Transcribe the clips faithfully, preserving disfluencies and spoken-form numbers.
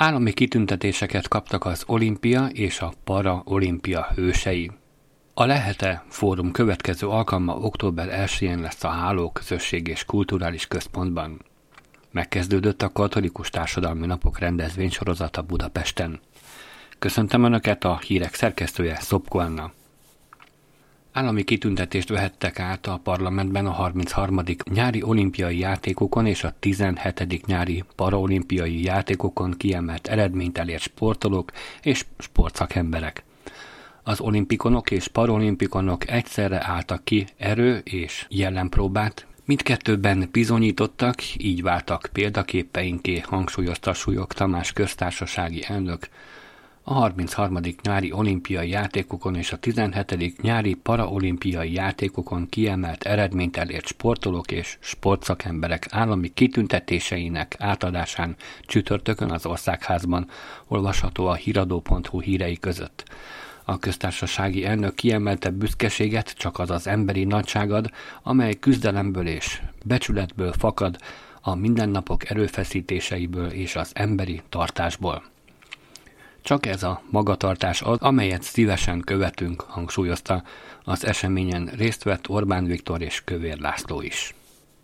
Állami kitüntetéseket kaptak az olimpia és a para-olimpia hősei. A Lehete Fórum következő alkalma október elsején lesz a Háló Közösség és Kulturális Központban. Megkezdődött a Katolikus Társadalmi Napok rendezvénysorozata Budapesten. Köszöntöm Önöket, a hírek szerkesztője Szopko Anna. Állami kitüntetést vehettek át a parlamentben a harmincharmadik nyári olimpiai játékokon és a tizenhetedik nyári paraolimpiai játékokon kiemelt eredményt elért sportolók és sportszakemberek. Az olimpikonok és paralimpikonok egyszerre álltak ki erő és jellempróbát, mindkettőben bizonyítottak, így váltak példaképeinké, hangsúlyozta Súlyog Tamás köztársasági elnök. A harmincharmadik nyári olimpiai játékokon és a tizenhetedik nyári paraolimpiai játékokon kiemelt eredményt elért sportolók és sportszakemberek állami kitüntetéseinek átadásán csütörtökön az Országházban olvasható a híradó pont hu hírei között. A köztársasági elnök kiemelte büszkeséget, csak az az emberi nagyságad, amely küzdelemből és becsületből fakad, a mindennapok erőfeszítéseiből és az emberi tartásból. Csak ez a magatartás az, amelyet szívesen követünk, hangsúlyozta. Az eseményen részt vett Orbán Viktor és Kövér László is.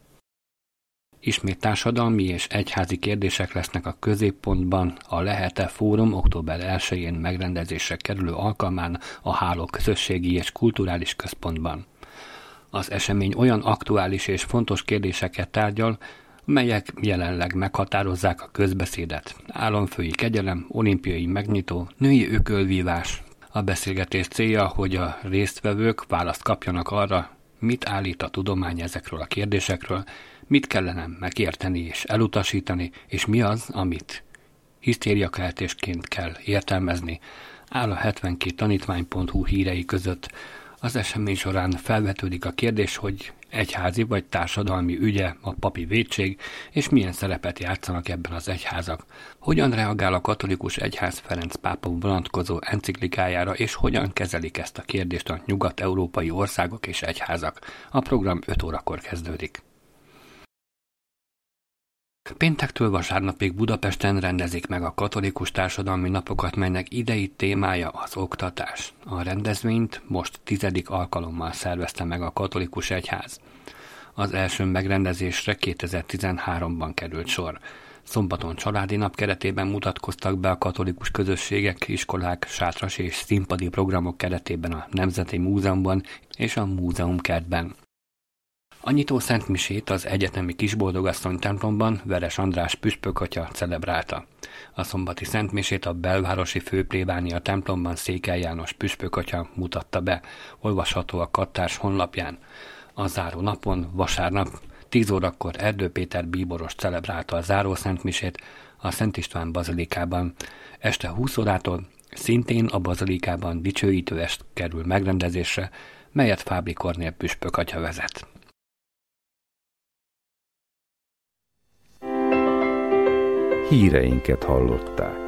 Ismét társadalmi és egyházi kérdések lesznek a középpontban a Lehete Fórum október elsején megrendezésre kerülő alkalmán a Háló Közösségi és Kulturális Központban. Az esemény olyan aktuális és fontos kérdéseket tárgyal, melyek jelenleg meghatározzák a közbeszédet. Államfői kegyelem, olimpiai megnyitó, női ökölvívás. A beszélgetés célja, hogy a résztvevők választ kapjanak arra, mit állít a tudomány ezekről a kérdésekről, mit kellene megérteni és elutasítani, és mi az, amit hisztériakeltésként kell értelmezni, áll a hetvenkét tanítvány pont hu hírei között. Az esemény során felvetődik a kérdés, hogy egyházi vagy társadalmi ügye a papi vétség, és milyen szerepet játszanak ebben az egyházak. Hogyan reagál a katolikus egyház Ferenc pápa vonatkozó enciklikájára, és hogyan kezelik ezt a kérdést a nyugat-európai országok és egyházak. A program öt órakor kezdődik. Péntektől vasárnapig Budapesten rendezik meg a Katolikus Társadalmi Napokat, melynek idei témája az oktatás. A rendezvényt most tizedik alkalommal szervezte meg a Katolikus Egyház. Az első megrendezésre kétezer-tizenháromban került sor. Szombaton családi nap keretében mutatkoztak be a katolikus közösségek, iskolák, sátras és színpadi programok keretében a Nemzeti Múzeumban és a Múzeumkertben. A nyitó szentmisét az egyetemi Kisboldogasszony templomban Veres András püspökatya celebrálta. A szombati szentmisét a belvárosi főplébánia templomban Székely János püspökatya mutatta be, olvasható a kattárs honlapján. A záró napon, vasárnap, tíz órakor Erdő Péter bíboros celebrálta a záró szentmisét a Szent István bazilikában. Este húsz órától szintén a bazilikában dicsőítő est kerül megrendezésre, melyet Fábri Kornél püspökatya vezet. Híreinket hallották.